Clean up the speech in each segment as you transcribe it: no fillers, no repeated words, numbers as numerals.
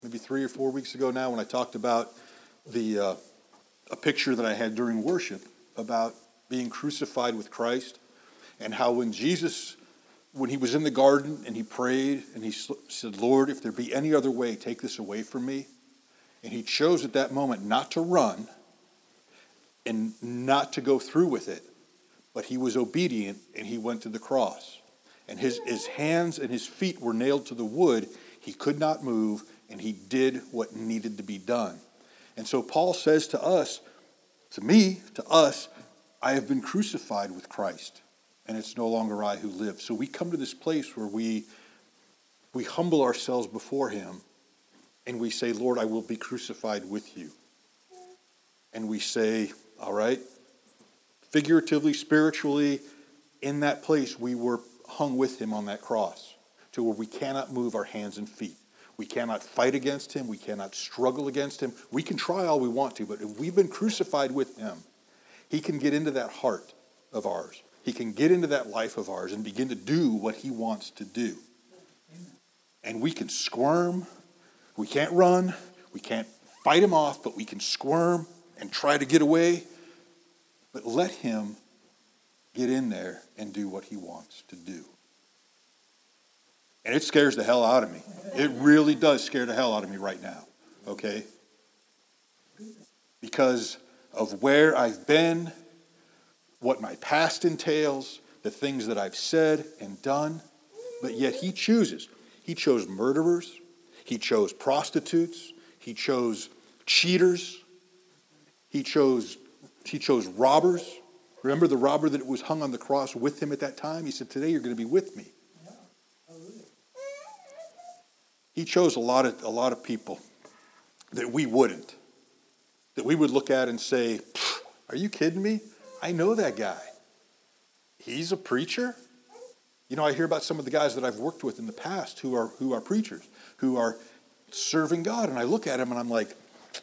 maybe 3 or 4 weeks ago now, when I talked about a picture that I had during worship about being crucified with Christ, and how when he was in the garden and he prayed and he said, Lord, if there be any other way, take this away from me. And he chose at that moment not to run and not to go through with it, but he was obedient and he went to the cross. And his hands and his feet were nailed to the wood. He could not move, and he did what needed to be done. And so Paul says to us, to me, to us, I have been crucified with Christ, and it's no longer I who live. So we come to this place where we humble ourselves before him, and we say, Lord, I will be crucified with you. And we say, all right, figuratively, spiritually, in that place we were hung with him on that cross, to where we cannot move our hands and feet. We cannot fight against him. We cannot struggle against him. We can try all we want to, but if we've been crucified with him, he can get into that heart of ours. He can get into that life of ours and begin to do what he wants to do. And we can squirm. We can't run. We can't fight him off, but we can squirm and try to get away. But let him get in there and do what he wants to do. And it scares the hell out of me. It really does scare the hell out of me right now. Okay? Because of where I've been, what my past entails, the things that I've said and done. But yet he chooses. He chose murderers. He chose prostitutes. He chose cheaters. He chose robbers. Remember the robber that was hung on the cross with him at that time? He said, today you're going to be with me. He chose a lot of people that we wouldn't. That we would look at and say, are you kidding me? I know that guy. He's a preacher? You know, I hear about some of the guys that I've worked with in the past who are preachers, who are serving God. And I look at him and I'm like,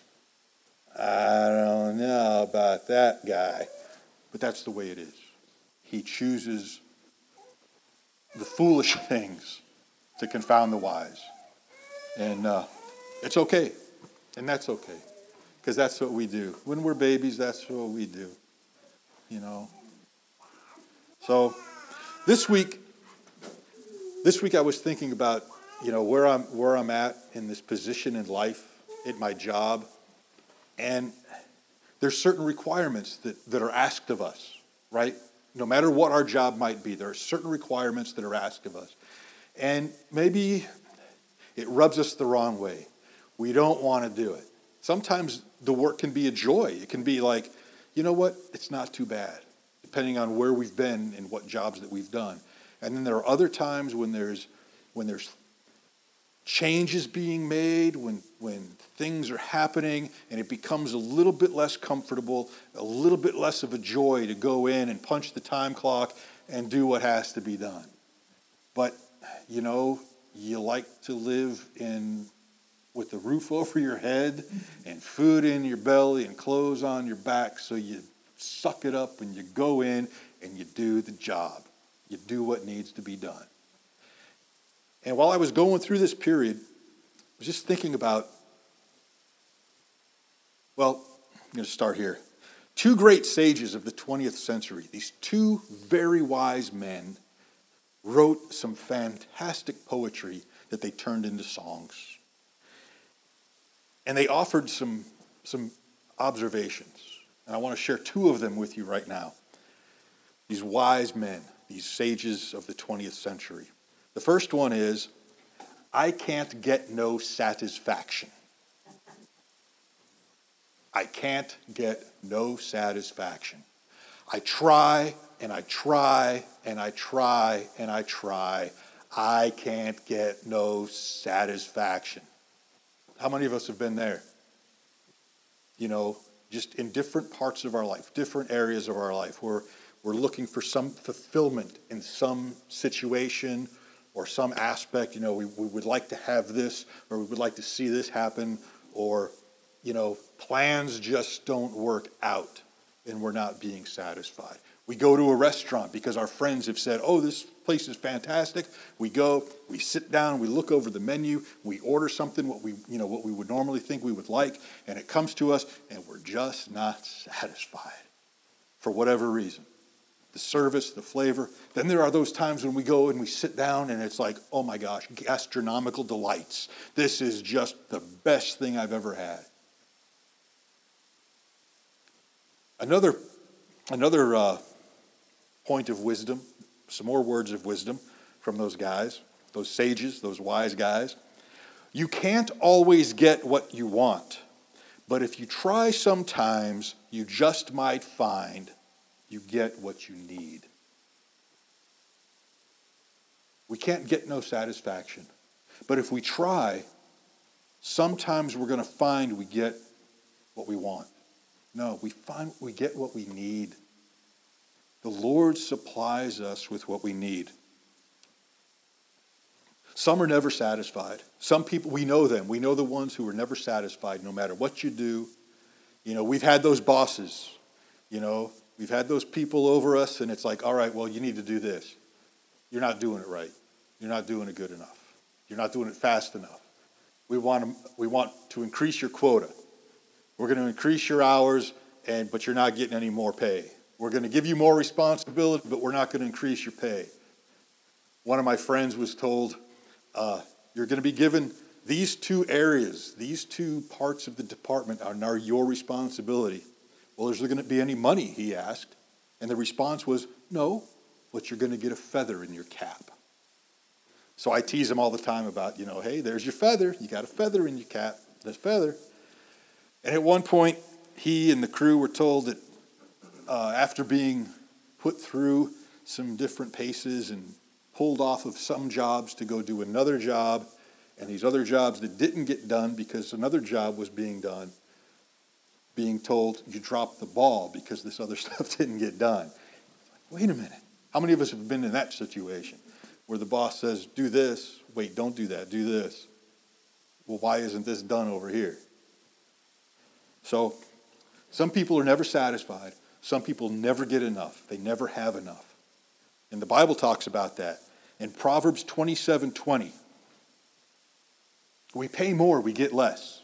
I don't know about that guy. But that's the way it is. He chooses the foolish things to confound the wise. And it's okay. And that's okay. Because that's what we do. When we're babies, that's what we do. You know. So this week I was thinking about, you know, where I'm at in this position in life, at my job. And there's certain requirements that are asked of us, right? No matter what our job might be, there are certain requirements that are asked of us. And maybe it rubs us the wrong way. We don't want to do it. Sometimes the work can be a joy. It can be like, you know what? It's not too bad, depending on where we've been and what jobs that we've done. And then there are other times when there's changes being made, when things are happening, and it becomes a little bit less comfortable, a little bit less of a joy to go in and punch the time clock and do what has to be done. But, you know, you like to live with the roof over your head and food in your belly and clothes on your back, so you suck it up and you go in and you do the job. You do what needs to be done. And while I was going through this period, I was just thinking about, well, I'm going to start here. Two great sages of the 20th century, these two very wise men, wrote some fantastic poetry that they turned into songs. And they offered some observations. And I want to share two of them with you right now. These wise men, these sages of the 20th century. The first one is, I can't get no satisfaction. I can't get no satisfaction. I try and I try and I try and I try. I can't get no satisfaction. How many of us have been there? You know, just in different parts of our life, different areas of our life, where we're looking for some fulfillment in some situation or some aspect. You know, we would like to have this, or we would like to see this happen, or, you know, plans just don't work out and we're not being satisfied. We go to a restaurant because our friends have said, oh, this place is fantastic. We go, we sit down, we look over the menu, we order something, what we would normally think we would like, and it comes to us, and we're just not satisfied for whatever reason. The service, the flavor. Then there are those times when we go and we sit down and it's like, oh my gosh, gastronomical delights. This is just the best thing I've ever had. Another point of wisdom, some more words of wisdom from those guys, those sages, those wise guys. You can't always get what you want, but if you try sometimes, you just might find you get what you need. We can't get no satisfaction, but if we try, sometimes we're going to find we get what we want. No, we get what we need. The Lord supplies us with what we need. Some are never satisfied. Some people, we know them. We know the ones who are never satisfied no matter what you do. We've had those bosses. We've had those people over us, and it's like, all right, well, you need to do this. You're not doing it right. You're not doing it good enough. You're not doing it fast enough. We want to increase your quota. We're going to increase your hours, but you're not getting any more pay. We're going to give you more responsibility, but we're not going to increase your pay. One of my friends was told, you're going to be given these two areas, these two parts of the department are your responsibility. Well, is there going to be any money, he asked. And the response was, no, but you're going to get a feather in your cap. So I tease him all the time about, hey, there's your feather. You got a feather in your cap. There's a feather. And at one point, he and the crew were told that after being put through some different paces and pulled off of some jobs to go do another job, and these other jobs that didn't get done because another job was being done, being told you dropped the ball because this other stuff didn't get done. Wait a minute. How many of us have been in that situation where the boss says, do this, wait, don't do that, do this. Well, why isn't this done over here? So some people are never satisfied. Some people never get enough. They never have enough. And the Bible talks about that. In Proverbs 27:20, we pay more, we get less.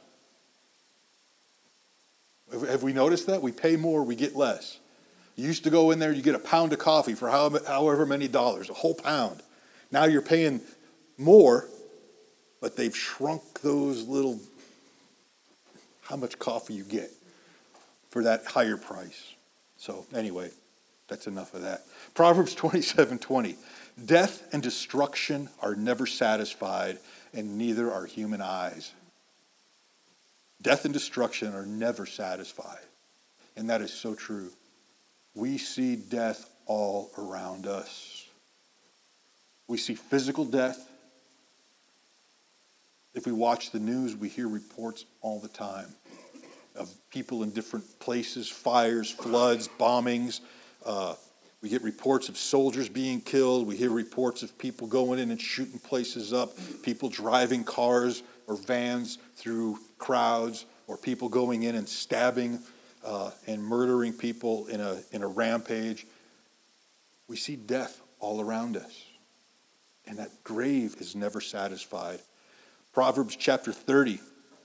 Have we noticed that? We pay more, we get less. You used to go in there, you get a pound of coffee for however many dollars, a whole pound. Now you're paying more, but they've shrunk those little, how much coffee you get for that higher price. So anyway, that's enough of that. Proverbs 27:20. Death and destruction are never satisfied, and neither are human eyes. Death and destruction are never satisfied. And that is so true. We see death all around us. We see physical death. If we watch the news, we hear reports all the time of people in different places, fires, floods, bombings. We get reports of soldiers being killed. We hear reports of people going in and shooting places up, people driving cars or vans through crowds, or people going in and stabbing and murdering people in a rampage. We see death all around us, and that grave is never satisfied. Proverbs chapter 30,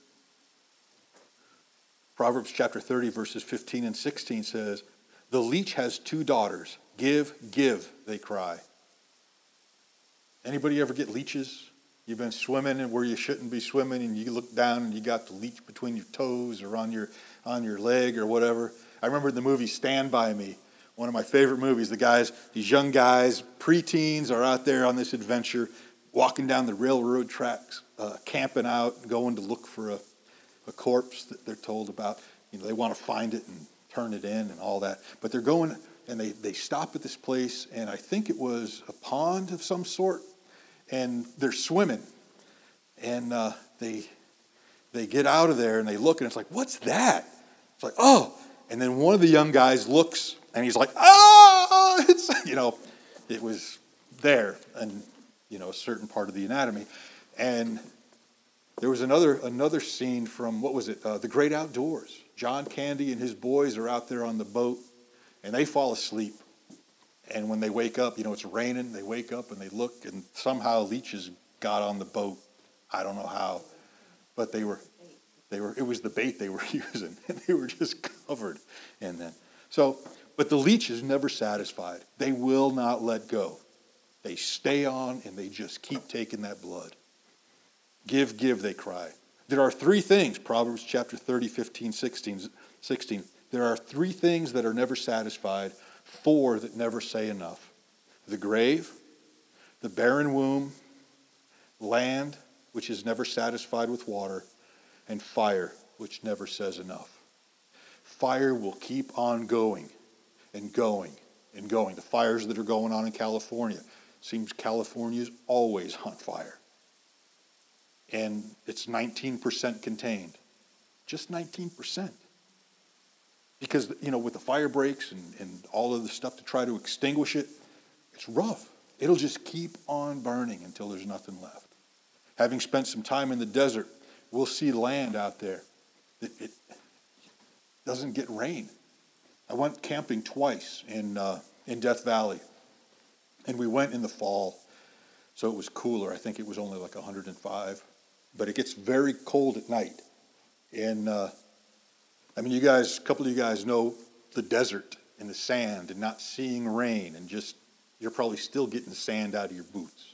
verses 15 and 16 says, the leech has two daughters. Give, give, they cry. Anybody ever get leeches? You've been swimming and where you shouldn't be swimming, and you look down and you got the leech between your toes or on your leg or whatever. I remember the movie Stand By Me, one of my favorite movies. These young guys, preteens, are out there on this adventure, walking down the railroad tracks, camping out, going to look for a corpse that they're told about. They want to find it and turn it in and all that. But they're going, and they stop at this place, and I think it was a pond of some sort, and they're swimming. And they get out of there, and they look, and it's like, what's that? It's like, oh. And then one of the young guys looks, and he's like, ah! It was there, and, a certain part of the anatomy. And there was another scene from, what was it, The Great Outdoors. John Candy and his boys are out there on the boat, and they fall asleep. And when they wake up, it's raining. They wake up and they look, and somehow leeches got on the boat. I don't know how, but it was the bait they were using, and they were just covered in them. But the leech is never satisfied. They will not let go. They stay on, and they just keep taking that blood. Give, give, they cry. There are three things, Proverbs chapter 30, 15, 16. There are three things that are never satisfied, four that never say enough. The grave, the barren womb, land, which is never satisfied with water, and fire, which never says enough. Fire will keep on going and going and going. The fires that are going on in California, seems California is always on fire. And it's 19% contained. Just 19%. Because, with the fire breaks and all of the stuff to try to extinguish it, it's rough. It'll just keep on burning until there's nothing left. Having spent some time in the desert, we'll see land out there. It doesn't get rain. I went camping twice in Death Valley. And we went in the fall, so it was cooler. I think it was only like 105. But it gets very cold at night. And, a couple of you guys know the desert and the sand and not seeing rain. And you're probably still getting sand out of your boots.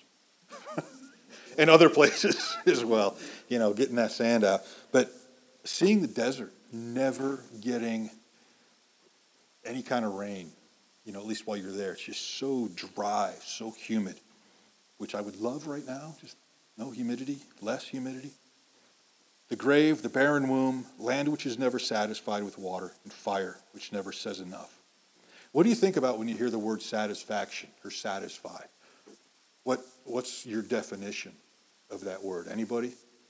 And other places as well, getting that sand out. But seeing the desert, never getting any kind of rain, at least while you're there. It's just so dry, so humid, which I would love right now. Just no humidity, less humidity. The grave, the barren womb, land which is never satisfied with water, and fire which never says enough. What do you think about when you hear the word satisfaction or satisfied? What's your definition of that word? Anybody?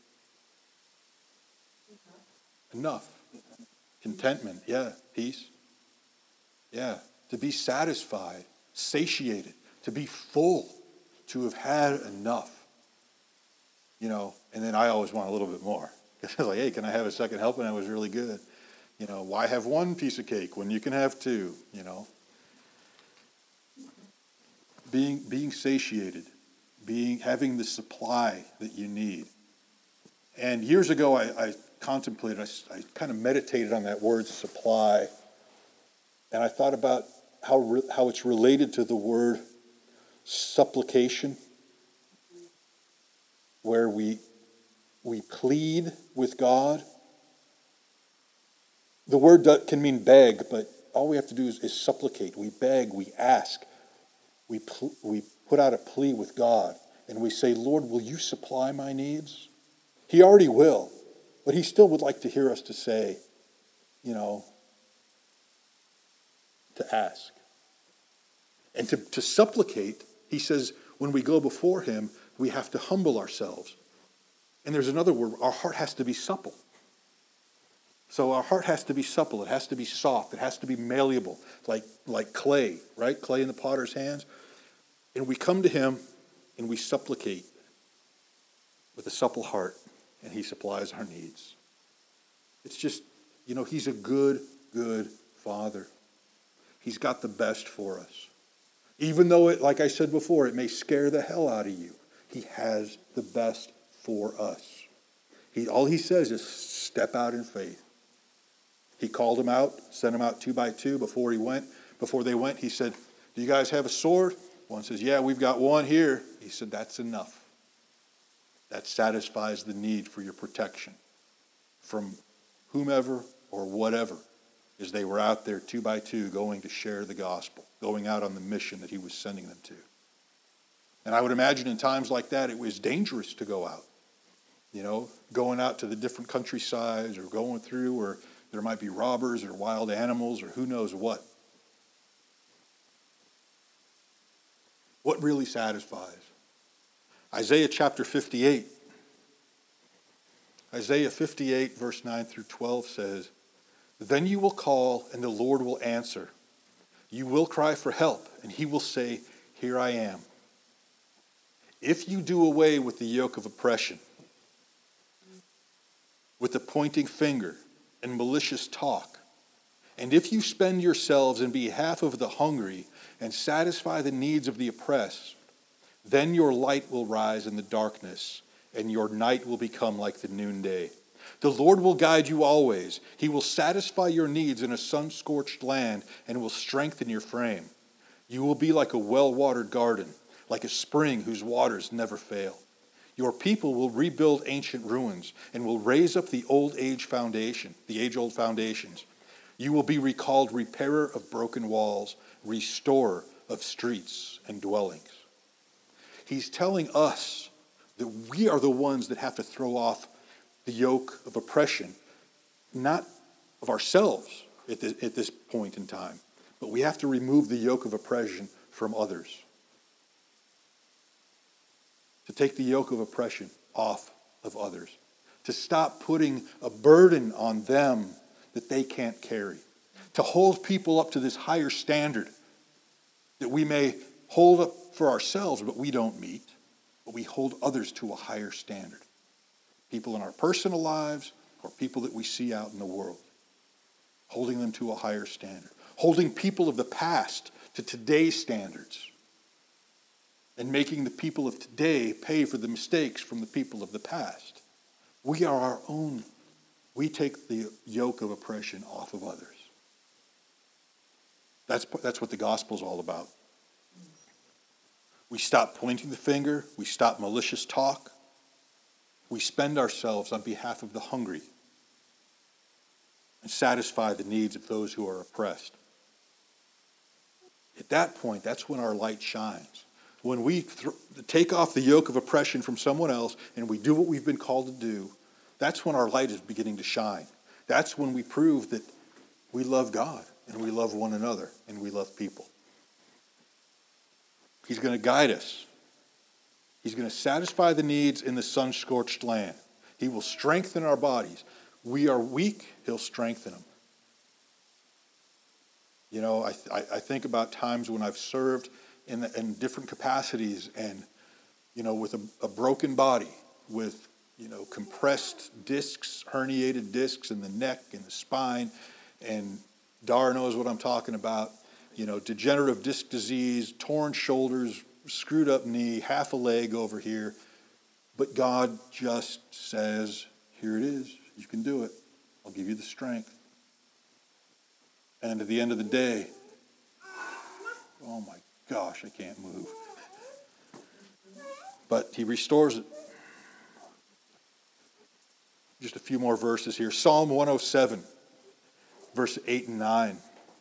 Enough. Contentment. Yeah. Peace. Yeah. To be satisfied, satiated, to be full, to have had enough. And then I always want a little bit more. Because I was like, hey, can I have a second helping? That was really good. Why have one piece of cake when you can have two? Being satiated, having the supply that you need. And years ago, I contemplated, I kind of meditated on that word supply, and I thought about how it's related to the word supplication, where we plead with God. The word can mean beg, but all we have to do is supplicate. We beg, we ask, we put out a plea with God, and we say, Lord, will you supply my needs? He already will, but he still would like to hear us to say, to ask. And to supplicate, he says, when we go before him, we have to humble ourselves. And there's another word, our heart has to be supple. So our heart has to be supple. It has to be soft. It has to be malleable, like clay, right? Clay in the potter's hands. And we come to him and we supplicate with a supple heart, and he supplies our needs. It's just, he's a good, good Father. He's got the best for us. Even though like I said before, it may scare the hell out of you, he has the best for us. All he says is step out in faith. He called them out, sent them out 2 by 2 before they went, he said, do you guys have a sword? One says, yeah, we've got one here. He said, that's enough. That satisfies the need for your protection from whomever or whatever, as they were out there 2 by 2 going to share the gospel, going out on the mission that he was sending them to. And I would imagine in times like that, it was dangerous to go out. Going out to the different countrysides or going through where there might be robbers or wild animals or who knows what. What really satisfies? Isaiah chapter 58. Isaiah 58 verse 9 through 12 says, then you will call and the Lord will answer. You will cry for help and he will say, here I am. If you do away with the yoke of oppression, with the pointing finger and malicious talk, And if you spend yourselves in behalf of the hungry and satisfy the needs of the oppressed, then your light will rise in the darkness, and your night will become like the noonday. The Lord will guide you always. He will satisfy your needs in a sun-scorched land and will strengthen your frame. You will be like a well-watered garden, like a spring whose waters never fail. Your people will rebuild ancient ruins and will raise up the age-old foundations. You will be recalled repairer of broken walls, restorer of streets and dwellings. He's telling us that we are the ones that have to throw off the yoke of oppression, not of ourselves at this point in time, but we have to remove the yoke of oppression from others. To take the yoke of oppression off of others. To stop putting a burden on them that they can't carry. To hold people up to this higher standard that we may hold up for ourselves, but we don't meet. But we hold others to a higher standard. People in our personal lives or people that we see out in the world. Holding them to a higher standard. Holding people of the past to today's standards. And making the people of today pay for the mistakes from the people of the past. We are our own. We take the yoke of oppression off of others. That's what the gospel is all about. We stop pointing the finger. We stop malicious talk. We spend ourselves on behalf of the hungry and satisfy the needs of those who are oppressed. At that point, that's when our light shines. When we take off the yoke of oppression from someone else and we do what we've been called to do, that's when our light is beginning to shine. That's when we prove that we love God and we love one another and we love people. He's going to guide us. He's going to satisfy the needs in the sun-scorched land. He will strengthen our bodies. We are weak, he'll strengthen them. You know, I think about times when I've served in different capacities and, you know, with a broken body, with, you know, compressed discs, herniated discs in the neck and the spine, and Dar knows what I'm talking about. You know, degenerative disc disease, torn shoulders, screwed up knee, half a leg over here. But God just says, here it is. You can do it. I'll give you the strength. And at the end of the day, oh my gosh, I can't move. But he restores it. Just a few more verses here. Psalm 107, verse 8 and 9.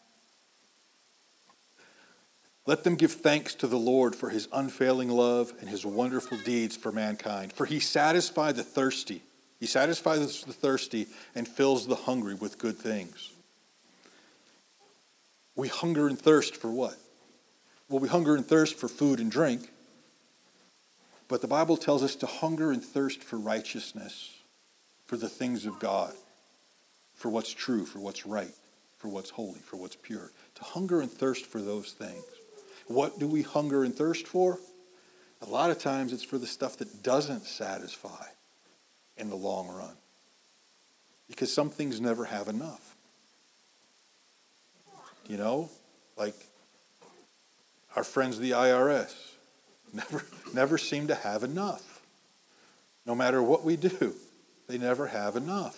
Let them give thanks to the Lord for his unfailing love and his wonderful deeds for mankind. For he satisfies the thirsty. He satisfies the thirsty and fills the hungry with good things. We hunger and thirst for what? Well, we hunger and thirst for food and drink. But the Bible tells us to hunger and thirst for righteousness, for the things of God, for what's true, for what's right, for what's holy, for what's pure. To hunger and thirst for those things. What do we hunger and thirst for? A lot of times it's for the stuff that doesn't satisfy in the long run. Because some things never have enough. You know, like our friends the IRS never seem to have enough. No matter what we do, they never have enough.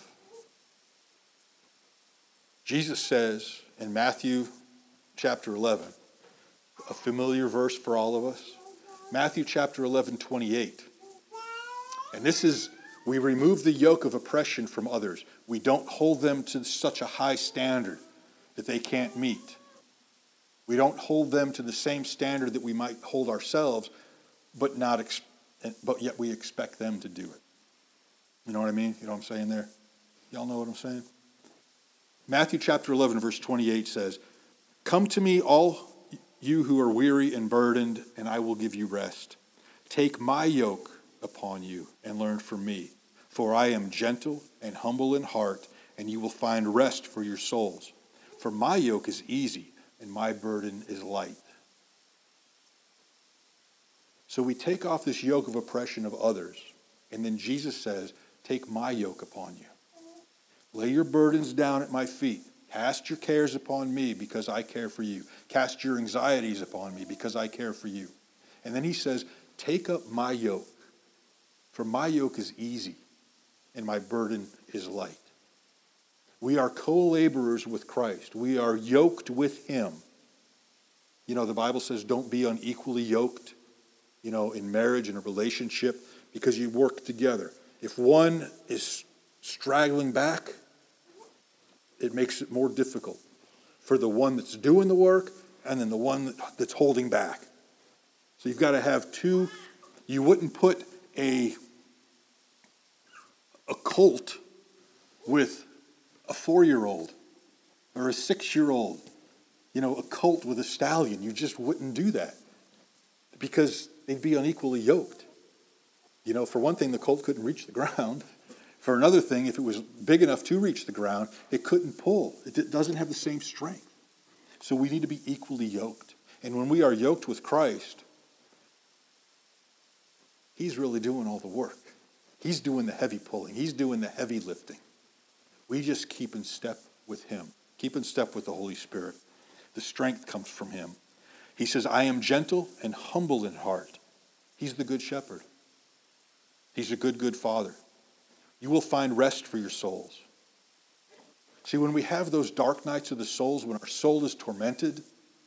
Jesus says in Matthew chapter 11, a familiar verse for all of us. Matthew chapter 11:28. And this is, we remove the yoke of oppression from others. We don't hold them to such a high standard that they can't meet. We don't hold them to the same standard that we might hold ourselves, but yet we expect them to do it. You know what I mean? You know what I'm saying there? Y'all know what I'm saying? Matthew chapter 11, verse 28 says, "Come to me, all you who are weary and burdened, and I will give you rest. Take my yoke upon you and learn from me, for I am gentle and humble in heart, and you will find rest for your souls. For my yoke is easy and my burden is light." So we take off this yoke of oppression of others, and then Jesus says, take my yoke upon you. Lay your burdens down at my feet. Cast your cares upon me because I care for you. Cast your anxieties upon me because I care for you. And then he says, take up my yoke, for my yoke is easy and my burden is light. We are co-laborers with Christ. We are yoked with him. You know, the Bible says don't be unequally yoked, you know, in marriage, in a relationship, because you work together. If one is straggling back, it makes it more difficult for the one that's doing the work and then the one that's holding back. So you've got to have two. You wouldn't put a colt with a 4-year-old or a 6-year-old, you know, a colt with a stallion. You just wouldn't do that because they'd be unequally yoked. You know, for one thing, the colt couldn't reach the ground. For another thing, if it was big enough to reach the ground, it couldn't pull. It doesn't have the same strength. So we need to be equally yoked. And when we are yoked with Christ, he's really doing all the work. He's doing the heavy pulling. He's doing the heavy lifting. We just keep in step with him. Keep in step with the Holy Spirit. The strength comes from him. He says, I am gentle and humble in heart. He's the good shepherd. He's a good father. You will find rest for your souls. See, when we have those dark nights of the souls, when our soul is tormented,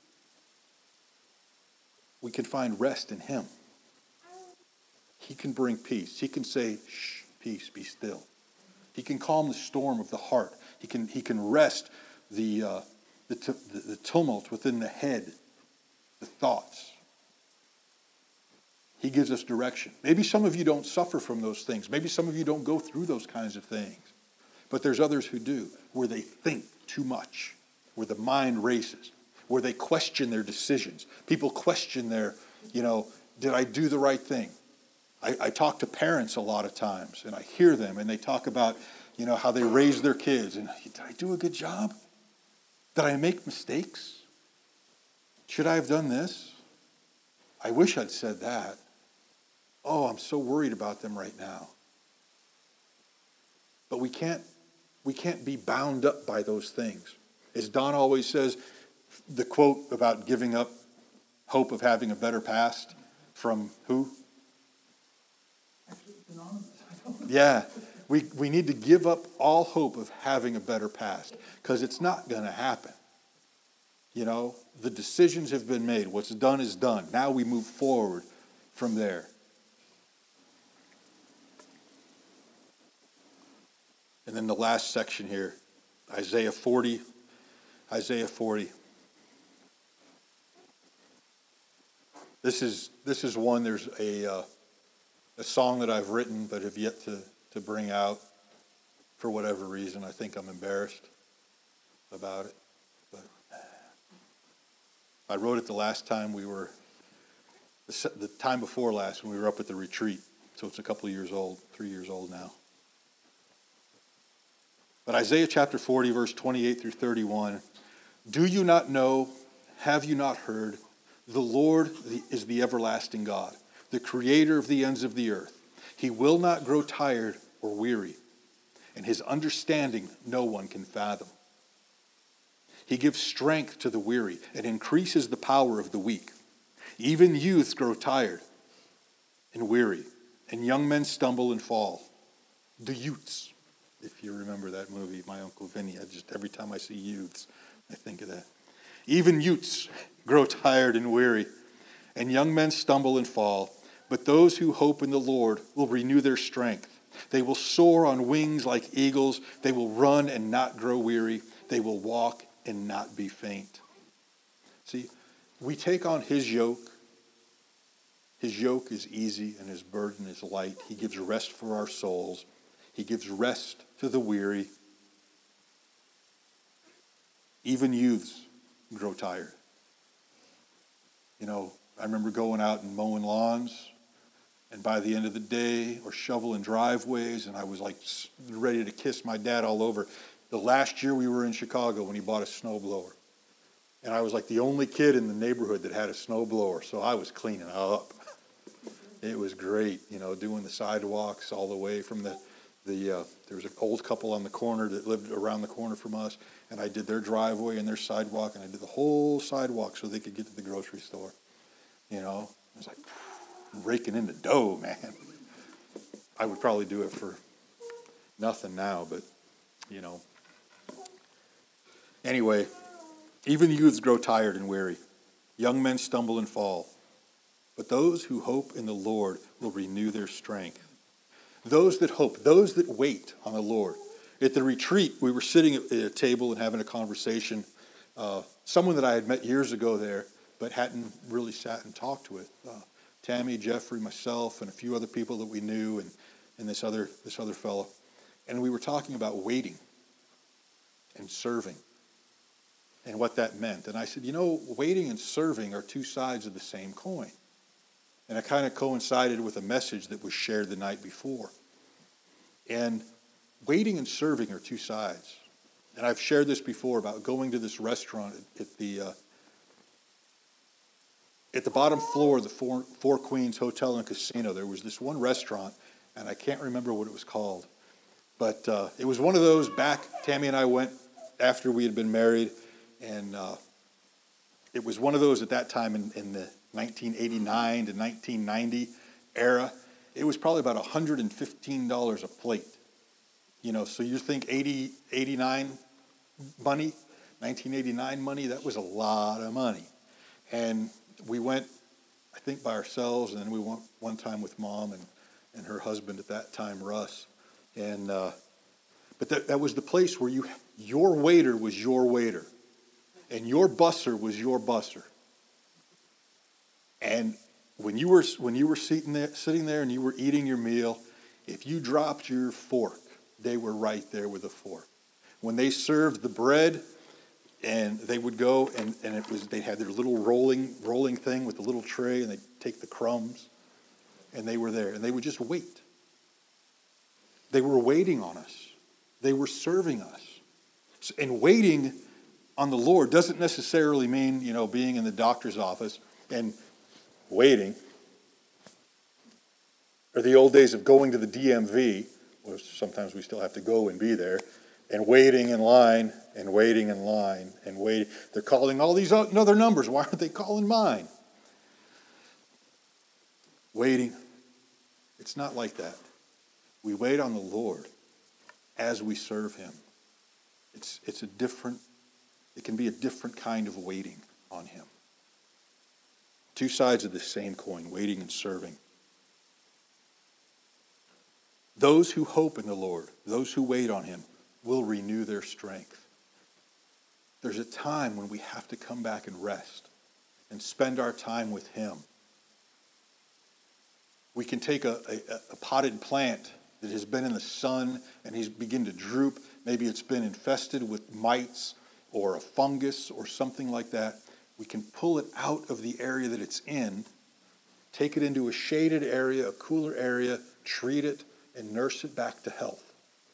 we can find rest in him. He can bring peace. He can say, shh, peace, be still. He can calm the storm of the heart. He can rest the tumult within the head, the thoughts. He gives us direction. Maybe some of you don't suffer from those things. Maybe some of you don't go through those kinds of things. But there's others who do, where they think too much, where the mind races, where they question their decisions. People question their, did I do the right thing? I talk to parents a lot of times, and I hear them, and they talk about, how they raise their kids. And did I do a good job? Did I make mistakes? Should I have done this? I wish I'd said that. Oh, I'm so worried about them right now. But we can't be bound up by those things. As Don always says, the quote about giving up hope of having a better past from who? Yeah, we need to give up all hope of having a better past because it's not going to happen. The decisions have been made. What's done is done. Now we move forward from there. And then the last section here, Isaiah 40. Isaiah 40. This is one. There's a song that I've written but have yet to bring out for whatever reason. I think I'm embarrassed about it. But I wrote it the last time the time before last when we were up at the retreat. So it's a couple of years old, 3 years old now. But Isaiah chapter 40, verse 28 through 31, do you not know, have you not heard, the Lord is the everlasting God, the creator of the ends of the earth. He will not grow tired or weary, and his understanding no one can fathom. He gives strength to the weary and increases the power of the weak. Even youths grow tired and weary, and young men stumble and fall. The youths. If you remember that movie, My Uncle Vinny, every time I see youths, I think of that. Even youths grow tired and weary, and young men stumble and fall. But those who hope in the Lord will renew their strength. They will soar on wings like eagles. They will run and not grow weary. They will walk and not be faint. See, we take on his yoke. His yoke is easy and his burden is light. He gives rest for our souls. He gives rest to the weary. Even youths grow tired. I remember going out and mowing lawns, and by the end of the day, or shoveling driveways, and I was like ready to kiss my dad all over. The last year we were in Chicago when he bought a snowblower. And I was like the only kid in the neighborhood that had a snowblower, so I was cleaning up. It was great, doing the sidewalks all the way from the There was an old couple on the corner that lived around the corner from us, and I did their driveway and their sidewalk, and I did the whole sidewalk so they could get to the grocery store. You know, I was like raking in the dough, man. I would probably do it for nothing now, but, you know. Anyway, even youths grow tired and weary. Young men stumble and fall. But those who hope in the Lord will renew their strength. Those that hope, those that wait on the Lord. At the retreat, we were sitting at a table and having a conversation. Someone that I had met years ago there, but hadn't really sat and talked with. Tammy, Jeffrey, myself, and a few other people that we knew, and this other fellow. And we were talking about waiting and serving and what that meant. And I said, you know, waiting and serving are two sides of the same coin. And it kind of coincided with a message that was shared the night before. And waiting and serving are two sides. And I've shared this before about going to this restaurant at the bottom floor of the Four Queens Hotel and Casino. There was this one restaurant, and I can't remember what it was called. But it was one of those back, Tammy and I went after we had been married, and it was one of those at that time in the 1989 to 1990 era. It was probably about $115 a plate. You know, so you think 89 money, 1989 money, that was a lot of money. And we went, I think, by ourselves, and then we went one time with Mom and her husband at that time, Russ. And but that was the place where your waiter was your waiter, and your busser was your busser. And when you were sitting there and you were eating your meal, if you dropped your fork, they were right there with a fork. When they served the bread, and they would go and they had their little rolling thing with the little tray, and they'd take the crumbs, and they were there, and they would just wait. They were waiting on us. They were serving us. And waiting on the Lord doesn't necessarily mean, you know, being in the doctor's office and waiting. Or the old days of going to the DMV, where sometimes we still have to go and be there, and waiting in line and waiting in line and waiting. They're calling all these other numbers. Why aren't they calling mine? Waiting. It's not like that. We wait on the Lord as we serve him. It's a different, it can be a different kind of waiting on him. Two sides of the same coin, waiting and serving. Those who hope in the Lord, those who wait on him, will renew their strength. There's a time when we have to come back and rest and spend our time with him. We can take a potted plant that has been in the sun and he's begun to droop. Maybe it's been infested with mites or a fungus or something like that. We can pull it out of the area that it's in, take it into a shaded area, a cooler area, treat it, and nurse it back to health.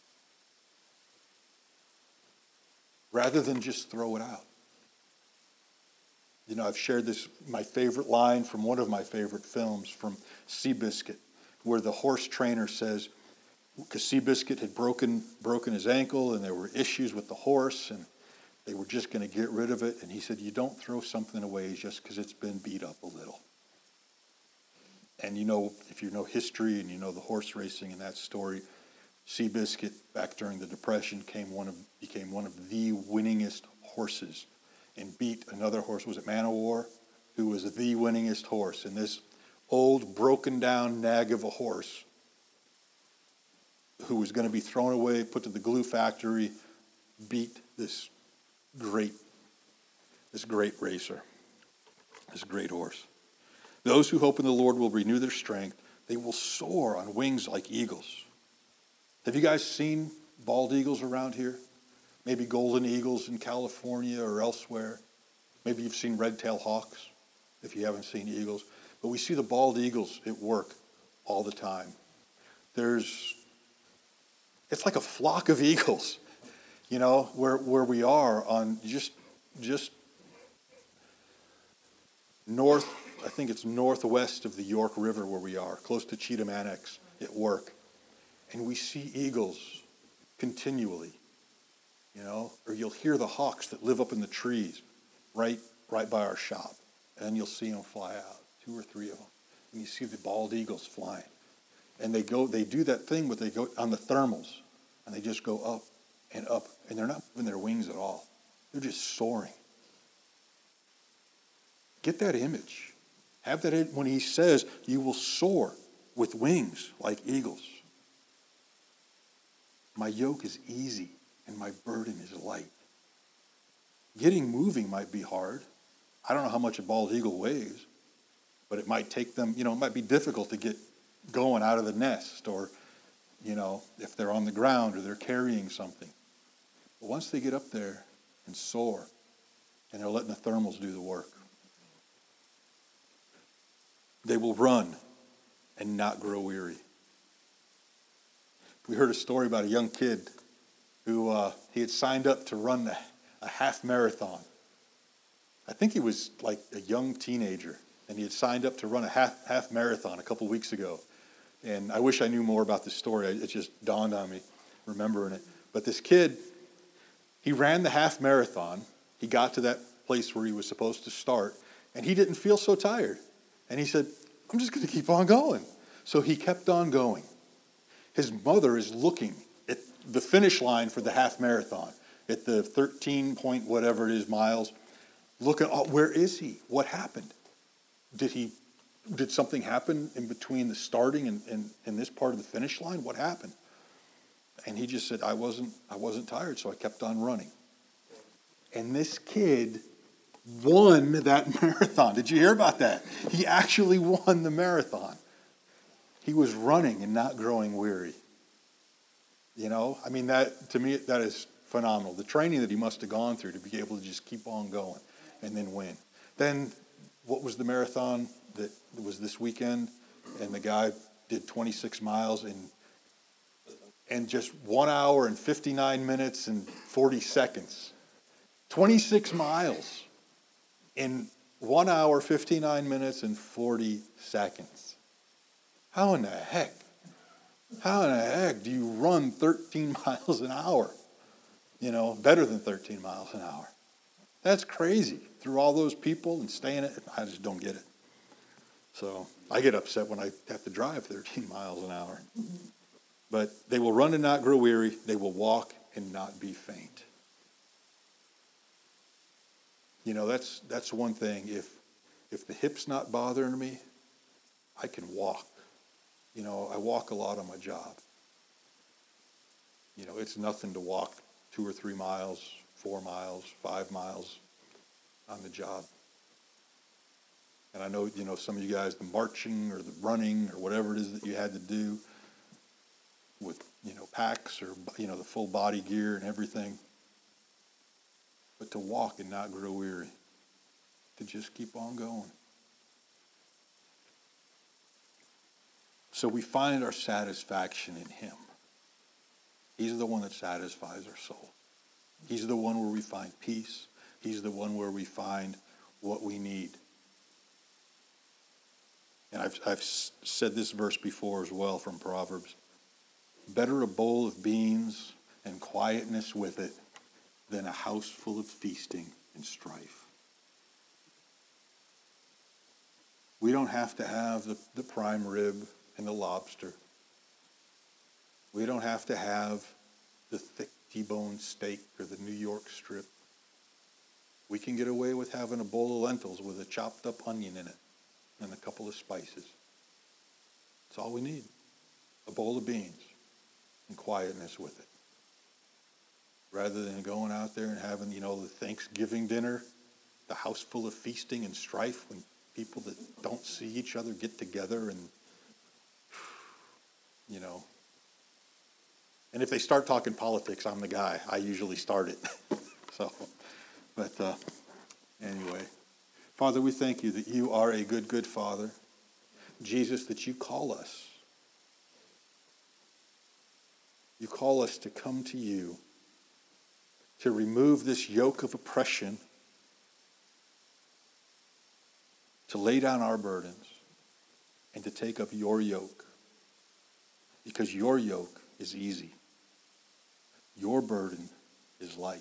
Rather than just throw it out. You know, I've shared this, my favorite line from one of my favorite films from Seabiscuit, where the horse trainer says, because Seabiscuit had broken his ankle and there were issues with the horse and they were just going to get rid of it. And he said, you don't throw something away just because it's been beat up a little. And you know, if you know history and you know the horse racing in that story, Seabiscuit, back during the Depression, became one of the winningest horses and beat another horse. Was it Man o' War? Who was the winningest horse. And this old, broken down nag of a horse who was going to be thrown away, put to the glue factory, beat this great racer, this great horse. Those who hope in the Lord will renew their strength. They will soar on wings like eagles. Have you guys seen bald eagles around here? Maybe golden eagles in California or elsewhere. Maybe you've seen red-tailed hawks if you haven't seen eagles. But we see the bald eagles at work all the time. It's like a flock of eagles, you know, where we are on just north, I think it's northwest of the York River where we are, close to Cheatham Annex at work. and we see eagles continually, or you'll hear the hawks that live up in the trees right by our shop, and you'll see them fly out, 2 or 3 of them, and you see the bald eagles flying, and they do that thing, but they go on the thermals, and they just go up, and they're not moving their wings at all. They're just soaring. Get that image. Have that when he says you will soar with wings like eagles. My yoke is easy and my burden is light. Getting moving might be hard. I don't know how much a bald eagle weighs, but it might take them, it might be difficult to get going out of the nest, or, if they're on the ground or they're carrying something. But once they get up there and soar, and they're letting the thermals do the work, they will run and not grow weary. We heard a story about a young kid who he had signed up to run a half marathon. I think he was like a young teenager, and he had signed up to run a half marathon a couple weeks ago. And I wish I knew more about this story. It just dawned on me remembering it. But this kid, he ran the half marathon. He got to that place where he was supposed to start, and he didn't feel so tired. And he said, I'm just going to keep on going. So he kept on going. His mother is looking at the finish line for the half marathon, at the 13 point whatever it is miles. Look at, where is he? What happened? Did something happen in between the starting and this part of the finish line? What happened? And he just said, I wasn't tired, so I kept on running. And this kid won that marathon. Did you hear about that? He actually won the marathon. He was running and not growing weary. That to me, that is phenomenal. The training that he must have gone through to be able to just keep on going and then win. Then, what was the marathon that was this weekend? And the guy did 26 miles in just 1 hour and 59 minutes and 40 seconds. 26 miles in 1 hour, 59 minutes, and 40 seconds. How in the heck do you run 13 miles an hour? Better than 13 miles an hour. That's crazy. Through all those people and staying it, I just don't get it. So I get upset when I have to drive 13 miles an hour. But they will run and not grow weary. They will walk and not be faint. That's one thing. If the hip's not bothering me, I can walk. I walk a lot on my job. It's nothing to walk 2 or 3 miles, 4 miles, 5 miles on the job. And I know, some of you guys, the marching or the running or whatever it is that you had to do with, packs or, the full body gear and everything. But to walk and not grow weary, to just keep on going. So we find our satisfaction in him. He's the one that satisfies our soul. He's the one where we find peace. He's the one where we find what we need. And I've said this verse before as well from Proverbs. Better a bowl of beans and quietness with it than a house full of feasting and strife. We don't have to have the prime rib and the lobster. We don't have to have the thick T-bone steak or the New York strip. We can get away with having a bowl of lentils with a chopped up onion in it and a couple of spices. That's all we need. A bowl of beans and quietness with it. Rather than going out there and having, the Thanksgiving dinner, the house full of feasting and strife when people that don't see each other get together and, And if they start talking politics, I'm the guy. I usually start it. Anyway. Father, we thank you that you are a good, good Father. Jesus, that you call us. You call us to come to you, to remove this yoke of oppression, to lay down our burdens, and to take up your yoke. because your yoke is easy. Your burden is light.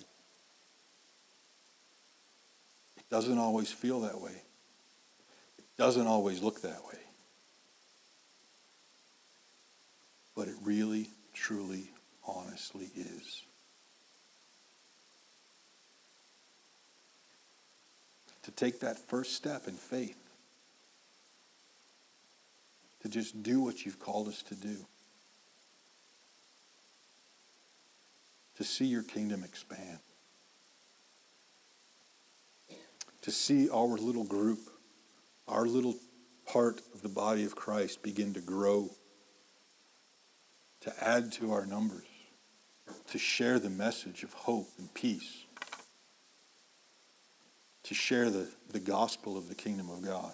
It doesn't always feel that way. It doesn't always look that way. But it really, truly, honestly is. To take that first step in faith, to just do what you've called us to do, to see your kingdom expand, to see our little group, our little part of the body of Christ begin to grow, to add to our numbers, to share the message of hope and peace, to share the gospel of the kingdom of God.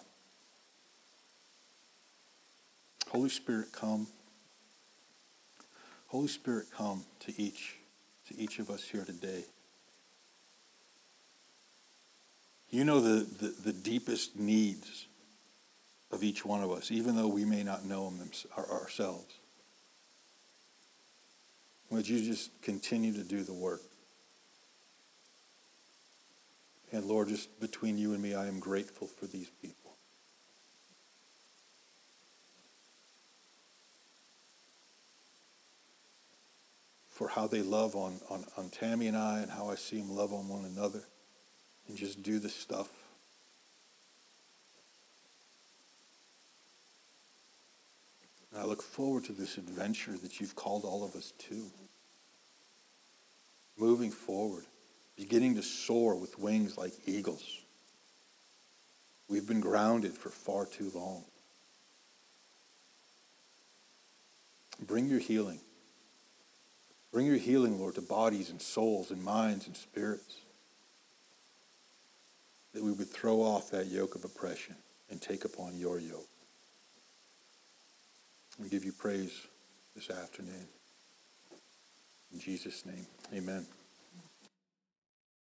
Holy Spirit, come. Holy Spirit, come to each of us here today. You know the deepest needs of each one of us, even though we may not know them ourselves. Would you just continue to do the work? And Lord, just between you and me, I am grateful for these people. For how they love on Tammy and I, and how I see them love on one another and just do the stuff. And I look forward to this adventure that you've called all of us to. Moving forward, beginning to soar with wings like eagles. We've been grounded for far too long. Bring your healing. Bring your healing, Lord, to bodies and souls and minds and spirits. That we would throw off that yoke of oppression and take upon your yoke. We give you praise this afternoon. In Jesus' name, amen.